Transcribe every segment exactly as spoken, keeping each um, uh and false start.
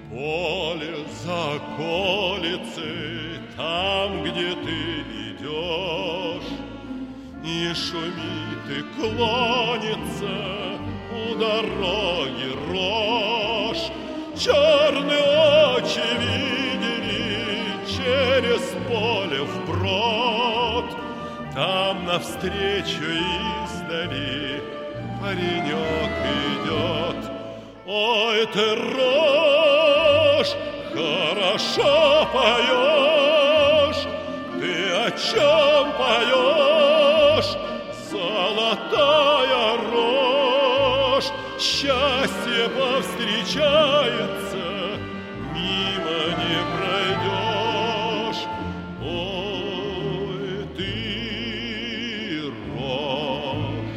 поле за околицей, там, где ты идешь, и шумит, и клонится у дороги рожь. Черные очи видели через поле вброд, там навстречу издали паренек идет. Ой, ты, рожь, хорошо поешь, ты о чем поешь? Золотая рожь, счастье повстречается, мимо не пройдешь. Ой, ты, рожь.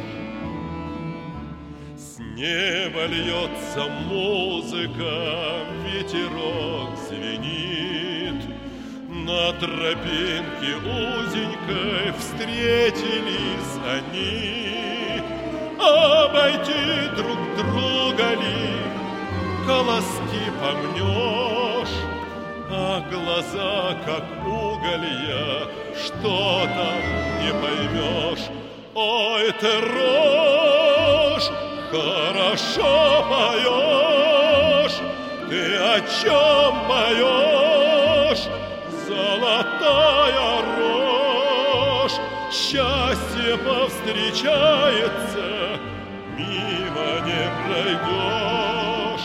С неба льется музыка, ветерок звенит. На тропинке узенькой встретились они. Обойти друг друга ли, колоски помнешь, а глаза, как уголья, что там не поймешь. Ой, ты, рожь, хорошо поешь, ты о чем поешь? Золотая рожь, счастье повстречается, мимо не пройдешь.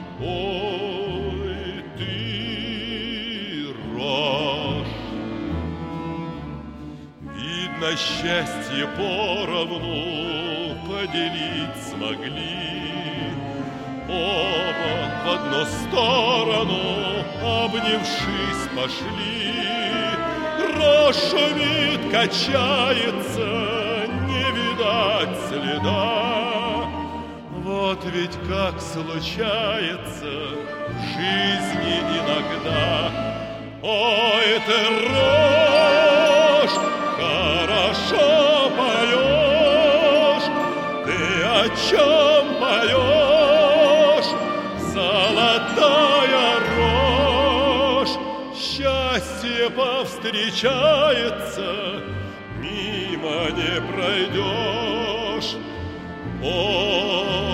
Ой, ты, рожь. Видно, счастье поровну поделить смогли. Оба в одну сторону, обнявшись, пошли. Рожь шумит, качается, не видать следа. Вот ведь как случается в жизни иногда. Ой, ты, рожь, хорошо поешь, ты о чем поешь? Золотая рожь, счастье повстречается, мимо не пройдешь. О,